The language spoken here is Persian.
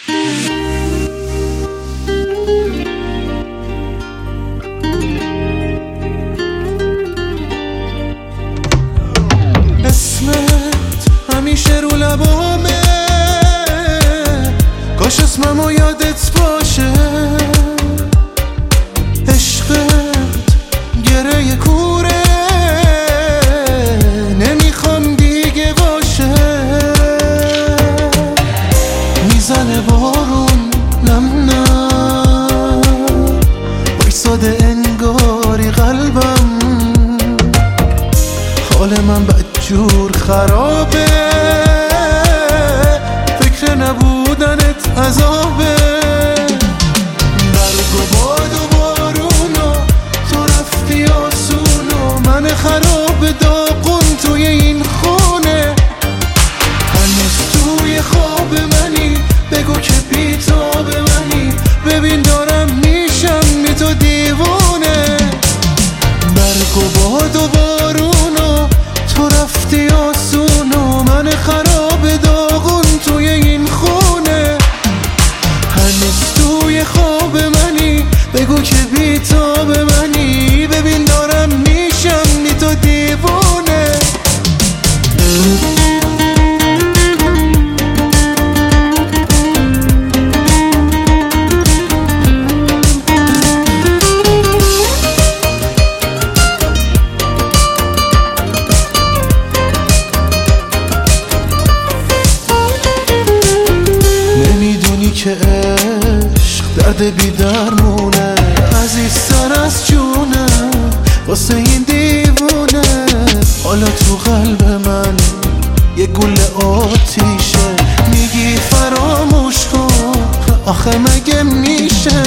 اسمت همیشه رو لبامه، کاش اسممو یادت باشه. عشقت گره کوره، نمیخوام دیگه باشه. میزنه بارون نم نم، بایستاده انگاری قلبم. حال من بدجور خرابه، فکر نبودنت عذابه. برگ و باد و بارونو تو رفتی آسونو، من خراب داغون توی این خونه. هنوز توی خواب منی، بگو که بیتاب منی. ببین دارم میشم بی تو دیوونه. برگ و باد و بارونو تو رفتی آسونو، من خراب داغون توی این خونه. هنوز توی خواب منی، بگو که بیتاب منی. ببین دارم میشم بی تو دیوونه. که عشق درد بی درمونه، عزیزتر از جونه واسه این دیوونه. حالا تو قلب من یه گل آتیشه، میگی فراموش کن، آخه مگه میشه؟